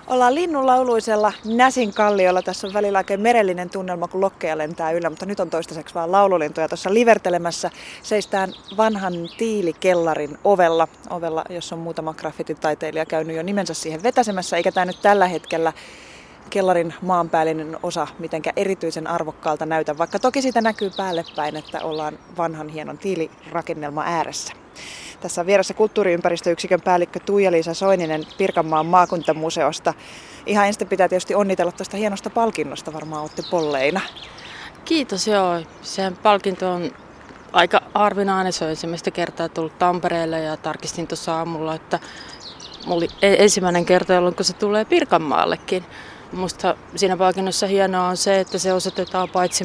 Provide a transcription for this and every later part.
Ollaan linnunlauluisella Näsin kalliolla. Tässä on välillä oikein merellinen tunnelma, kun lokkeja lentää yllä, mutta nyt on toistaiseksi vaan laululintoja tuossa livertelemässä. Seistään vanhan tiilikellarin ovella, jossa on muutama graffititaiteilija käynyt jo nimensä siihen vetäsemässä, eikä tämä nyt tällä hetkellä kellarin maanpäällinen osa mitenkään erityisen arvokkaalta näytä, vaikka toki siitä näkyy päälle päin, että ollaan vanhan hienon tiilirakennelman ääressä. Tässä on vieressä kulttuuriympäristöyksikön päällikkö Tuija-Liisa Soininen Pirkanmaan maakuntamuseosta. Ihan ensin pitää tietysti onnitella tuosta hienosta palkinnosta, varmaan olette polleina. Kiitos, joo. Se palkinto on aika harvinainen. Se on ensimmäistä kertaa tullut Tampereelle ja tarkistin tuossa aamulla, että mulla oli ensimmäinen kerta, jolloin se tulee Pirkanmaallekin. Minusta siinä palkinnossa hienoa on se, että se osoitetaan paitsi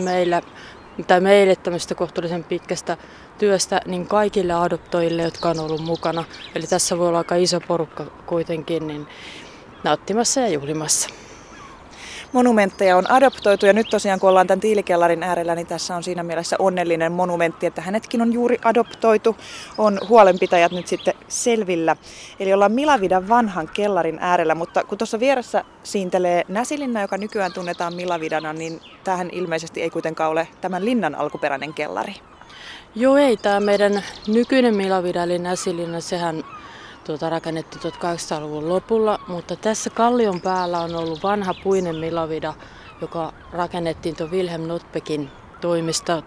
meille tämmöistä kohtuullisen pitkästä työstä, niin kaikille adoptoijille, jotka on ollut mukana. Eli tässä voi olla aika iso porukka kuitenkin niin nauttimassa ja juhlimassa. Monumentteja on adoptoitu ja nyt tosiaan kun ollaan tämän tiilikellarin äärellä, niin tässä on siinä mielessä onnellinen monumentti, että hänetkin on juuri adoptoitu. On huolenpitäjät nyt sitten selvillä. Eli ollaan Milavidan vanhan kellarin äärellä, mutta kun tuossa vieressä siintelee Näsilinna, joka nykyään tunnetaan Milavidana, niin tämähän ilmeisesti ei kuitenkaan ole tämän linnan alkuperäinen kellari. Joo, ei. Tämä meidän nykyinen Milavida eli Näsilinna, sehän rakennettiin 1800-luvun lopulla, mutta tässä kallion päällä on ollut vanha puinen Milavida, joka rakennettiin tuon Wilhelm Notbeckin toimesta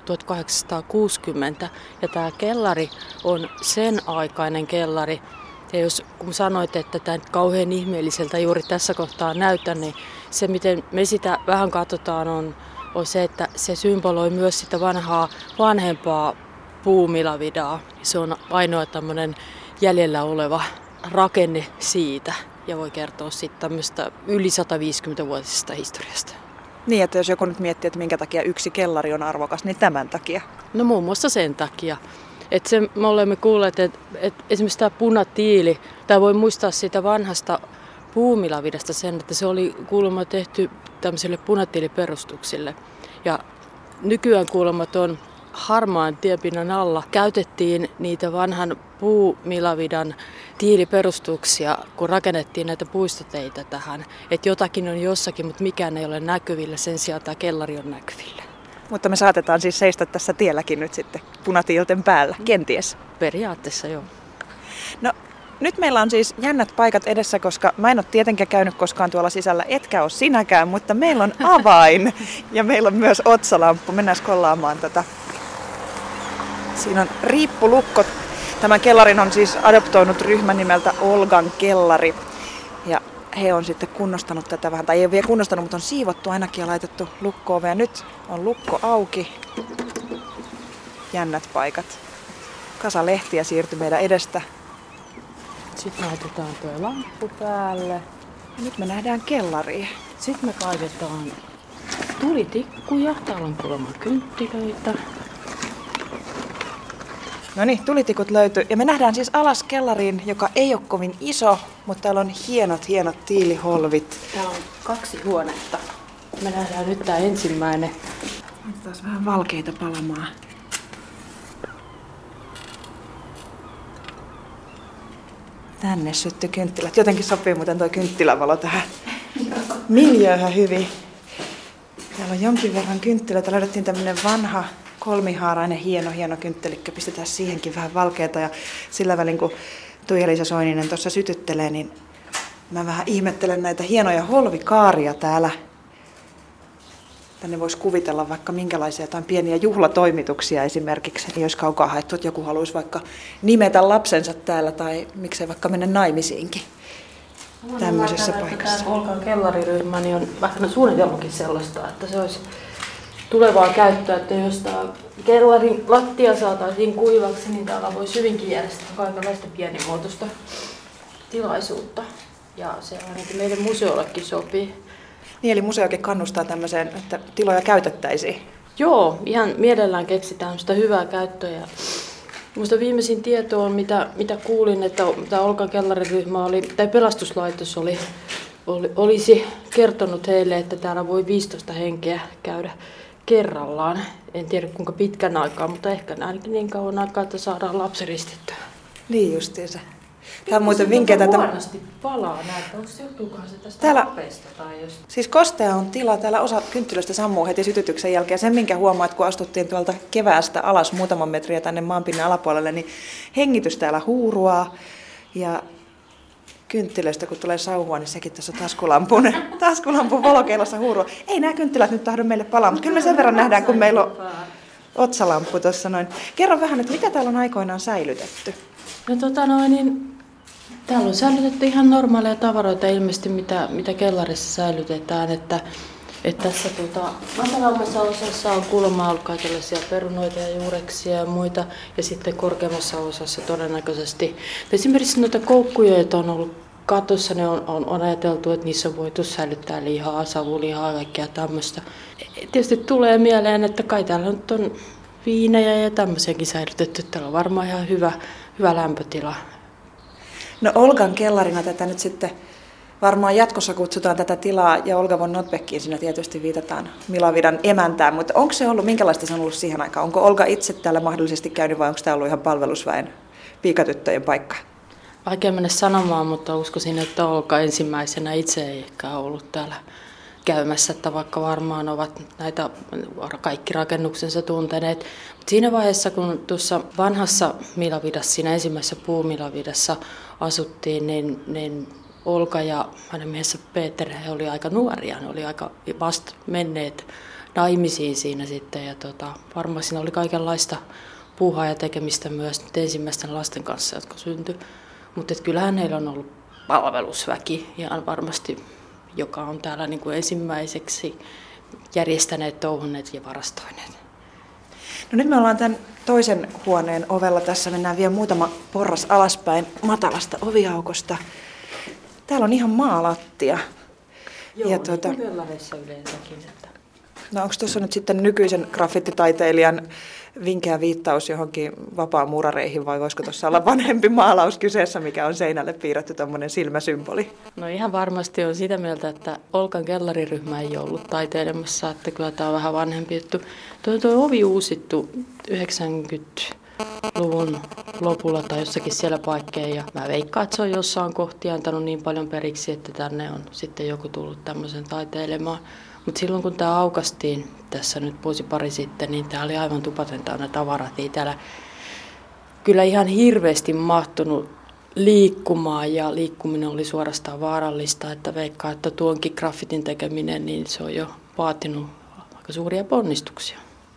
1860. Ja tämä kellari on sen aikainen kellari. Ja jos kun sanoit, että tämä nyt kauhean ihmeelliseltä juuri tässä kohtaa näyttää, niin se miten me sitä vähän katsotaan on se, että se symboloi myös sitä vanhempaa puumilavidaa. Se on ainoa tämmöinen jäljellä oleva rakenne siitä ja voi kertoa sitten tämmöistä yli 150-vuotisesta historiasta. Niin, että jos joku nyt miettii, että minkä takia yksi kellari on arvokas, niin tämän takia. No muun muassa sen takia. Että me olemme kuulleet, että esimerkiksi tämä punatiili, tämä voi muistaa siitä vanhasta puumilavidasta sen, että se oli kuulemma tehty tämmöisille punatiiliperustuksille. Ja nykyään kuulemma tuon harmaan tiepinnan alla käytettiin niitä vanhan puumilavidan tiiliperustuksia, kun rakennettiin näitä puistoteitä tähän. Että jotakin on jossakin, mutta mikään ei ole näkyvillä, sen sijaan tämä kellari on näkyvillä. Mutta me saatetaan siis seistä tässä tielläkin nyt sitten punatiilten päällä, kenties. Periaatteessa joo. No nyt meillä on siis jännät paikat edessä, koska mä en ole tietenkään käynyt koskaan tuolla sisällä, etkä ole sinäkään, mutta meillä on avain ja meillä on myös otsalamppu. Mennään kollaamaan tätä. Siinä on riippulukko. Tämän kellarin on siis adoptoinut ryhmä nimeltä Olgan kellari. Ja he on sitten kunnostanut tätä vähän, tai ei ole vielä kunnostanut, mutta on siivottu ainakin ja laitettu lukko-ove. Ja nyt on lukko auki. Jännät paikat. Kasa lehtiä siirtyi meidän edestä. Sitten laitetaan tuo lamppu päälle. Ja nyt me nähdään kellariin. Sitten me kaivetaan tulitikkuja. Täällä on kuulemma kynttilöitä. No niin, tulitikut löytyi. Ja me nähdään siis alas kellariin, joka ei ole kovin iso, mutta täällä on hienot tiiliholvit. Täällä on 2 huonetta. Me nähdään nyt tää ensimmäinen. Otetaan vähän valkeita palamaan. Tänne syttyi kynttilät. Jotenkin sopii muuten toi kynttilävalo tähän miljööhön hyvin. Täällä on jonkin verran kynttilöitä. Löydettiin tämmönen vanha kolmihaarainen hieno kynttelikkö. Pistetään siihenkin vähän valkeata ja sillä välin kun Tuija-Liisa Soininen tuossa sytyttelee, niin mä vähän ihmettelen näitä hienoja holvikaaria täällä. Tänne voisi kuvitella vaikka minkälaisia jotain pieniä juhlatoimituksia esimerkiksi. Eli jos kaukaa haettu, että joku haluaisi vaikka nimetä lapsensa täällä tai miksei vaikka mennä naimisiinkin tämmöisessä paikassa. Tämä Olkan kellariryhmä niin on vähän suunnitelmakin sellaista, että se olisi tulevaa käyttöä, että jos tämä kellarin lattia saataisiin kuivaksi, niin täällä voisi hyvinkin järjestää kaikenlaista pienimuotoista tilaisuutta. Ja se ainakin meidän museollekin sopii. Niin, eli museokin kannustaa tämmöiseen, että tiloja käytettäisiin. Joo, ihan mielellään keksitään sitä hyvää käyttöä. Minusta viimeisin tieto on, mitä kuulin, että tämä Olkan kellariryhmä tai pelastuslaitos olisi kertonut heille, että täällä voi 15 henkeä käydä kerrallaan. En tiedä kuinka pitkän aikaa, mutta ehkä ainakin niin kauan aikaa, että saadaan lapsi ristittyä. Niin justiinsa. Tämä on muuten vinkkejä. Huonosti palaa näitä. Onko se johtuukohan se tästä Täällä hapeesta tai jos... Siis kostea on tila. Täällä osa kynttilöistä sammuu heti sytytyksen jälkeen. Sen minkä huomaa, että kun astuttiin tuolta keväästä alas muutaman metriä tänne maanpinnan alapuolelle, niin hengitys täällä huuruaa. Ja kynttilöistä kun tulee sauhua, niin sekin tässä taskulampun valokeilossa huurua. Ei nämä kynttilät nyt tahdo meille palaa, mutta kyllä me sen verran nähdään, kun meillä on otsalamppu tuossa noin. Kerro vähän, että mitä täällä on aikoinaan säilytetty? No täällä on säilytetty ihan normaaleja tavaroita ilmeisesti, mitä kellarissa säilytetään. Että tässä matalammassa osassa on kuulemma ollut kaikenlaisia perunoita ja juureksia ja muita. Ja sitten korkeammassa osassa todennäköisesti. Esimerkiksi noita koukkuja, joita on ollut katossa, ne on ajateltu, että niissä on voitu säilyttää lihaa, savulihaa ja kaikkea tämmöistä. Tietysti tulee mieleen, että kai täällä nyt on viinejä ja tämmöisiäkin säilytetty. Täällä on varmaan ihan hyvä lämpötila. No Olgan kellarina tätä nyt sitten varmaan jatkossa kutsutaan tätä tilaa, ja Olga von Notbeckiin siinä tietysti viitataan Milavidan emäntään, mutta onko se ollut, minkälaista se on ollut siihen aikaan? Onko Olga itse täällä mahdollisesti käynyt vai onko tämä ollut ihan palvelusväen piikatyttöjen paikka? Vaikea mennä sanomaan, mutta uskoisin, että Olga ensimmäisenä itse ei ehkä ollut täällä käymässä, että vaikka varmaan ovat näitä kaikki rakennuksensa tunteneet. Mutta siinä vaiheessa, kun tuossa vanhassa Milavidassa, siinä ensimmäisessä puumilavidassa asuttiin, niin Olga ja hänen miehensä Peter, he oli aika nuoria, ne oli aika vasta menneet naimisiin siinä sitten. Ja varmaan siinä oli kaikenlaista puuhaa ja tekemistä myös ensimmäisten lasten kanssa, jotka syntyi. Mutta kyllähän heillä on ollut palvelusväki ihan varmasti, joka on täällä niin kuin ensimmäiseksi järjestäneet, touhuneet ja varastoineet. No nyt me ollaan tämän toisen huoneen ovella. Tässä mennään vielä muutama porras alaspäin matalasta oviaukosta. Täällä on ihan maalattia. Joo, niin kellareissa yleensäkin. No onko tuossa nyt sitten nykyisen graffititaiteilijan vinkeä viittaus johonkin vapaamuurareihin vai voisiko tuossa olla vanhempi maalaus kyseessä, mikä on seinälle piirretty tuommoinen silmäsymboli? No ihan varmasti on sitä mieltä, että Olkan kellariryhmä ei ollut taiteilemassa, että kyllä tämä on vähän vanhempi juttu. Tuo ovi uusittu 90-luvun lopulla tai jossakin siellä paikkeen ja mä veikkaan, että se on jossain kohti antanut niin paljon periksi, että tänne on sitten joku tullut tämmöisen taiteilemaan. Mutta silloin kun tämä aukaistiin tässä nyt vuosi pari sitten, niin tämä oli aivan tupaten täynnä tavarat. Ei täällä kyllä ihan hirveästi mahtunut liikkumaan ja liikkuminen oli suorastaan vaarallista. Että veikkaa, että tuonkin graffitin tekeminen, niin se on jo vaatinut aika suuria ponnistuksia.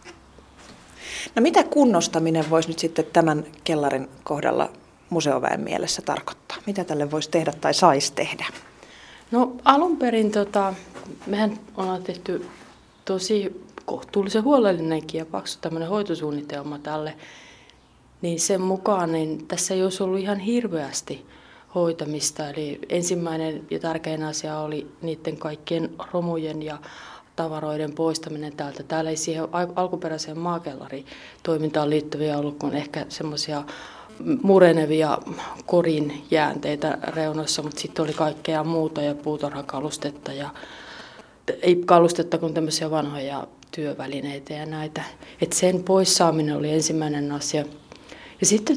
No mitä kunnostaminen voisi nyt sitten tämän kellarin kohdalla museoväen mielessä tarkoittaa? Mitä tälle voisi tehdä tai saisi tehdä? No alun perin mehän ollaan tehty tosi kohtuullisen huolellinenkin ja paksu tämmöinen hoitosuunnitelma tälle. Niin sen mukaan niin tässä ei olisi ollut ihan hirveästi hoitamista. Eli ensimmäinen ja tärkein asia oli niiden kaikkien romujen ja tavaroiden poistaminen täältä. Täällä ei siihen alkuperäiseen maakellaritoimintaan liittyviä ollut kuin ehkä semmoisia murenevia korin jäänteitä reunoissa, mutta sitten oli kaikkea muuta ja puutarhakalustetta ja ei kalustetta kuin tämmöisiä vanhoja työvälineitä ja näitä. Et sen poissaaminen oli ensimmäinen asia. Ja sitten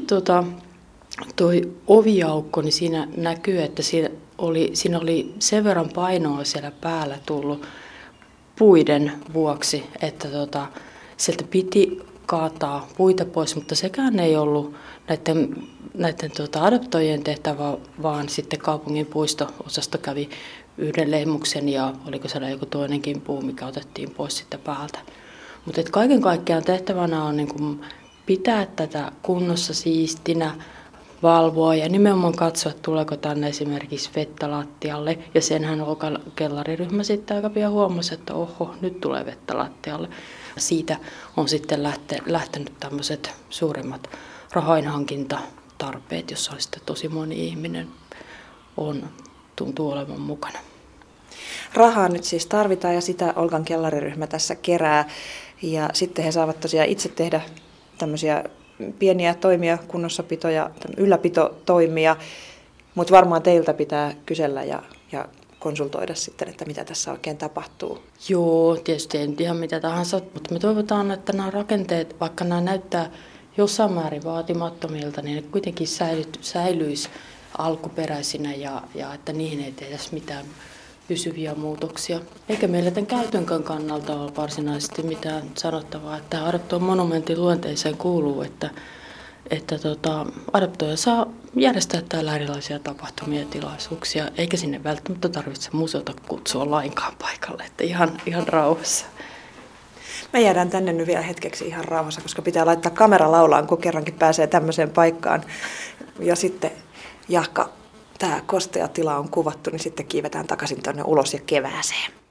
toi oviaukko, niin siinä näkyy, että siinä oli sen verran painoa siellä päällä tullut puiden vuoksi, että sieltä piti kaataa puita pois, mutta sekään ei ollut näiden adoptoijien tehtävä, vaan sitten kaupungin puisto-osasto kävi yhden lehmuksen ja oliko siellä joku toinenkin puu, mikä otettiin pois sitten päältä. Mutta kaiken kaikkiaan tehtävänä on niin kuin pitää tätä kunnossa siistinä, valvoa ja nimenomaan katsoa, tuleeko tänne esimerkiksi vettä lattialle. Ja senhän kellariryhmä sitten aika pian huomasi, että oho, nyt tulee vettä lattialle. Siitä on sitten lähtenyt tämmöiset suuremmat rahainhankintatarpeet, jossa sitten tosi moni ihminen tuntuu olevan mukana. Rahaa nyt siis tarvitaan ja sitä Olgan kellariryhmä tässä kerää. Ja sitten he saavat tosiaan itse tehdä tämmöisiä pieniä toimia, kunnossapito- ja ylläpitotoimia, mutta varmaan teiltä pitää kysellä ja konsultoida sitten, että mitä tässä oikein tapahtuu. Joo, tietysti ei ihan mitä tahansa, mutta me toivotaan, että nämä rakenteet, vaikka nämä näyttää jossain määrin vaatimattomilta, niin ne kuitenkin säilyisi alkuperäisinä ja että niihin ei tehdä mitään pysyviä muutoksia. Eikä meillä tämän käytön kannalta ole varsinaisesti mitään sanottavaa, että adoptoon monumentin luonteeseen kuuluu, että adoptoija saa järjestää täällä erilaisia tapahtumia ja tilaisuuksia, eikä sinne välttämättä tarvitse museota kutsua lainkaan paikalle, että ihan rauhassa. Me jäädään tänne nyt vielä hetkeksi ihan rauhassa, koska pitää laittaa kamera laulaan, kun kerrankin pääsee tämmöiseen paikkaan. Ja sitten jahka tämä kostea tila on kuvattu, niin sitten kiivetään takaisin tuonne ulos ja kevääseen.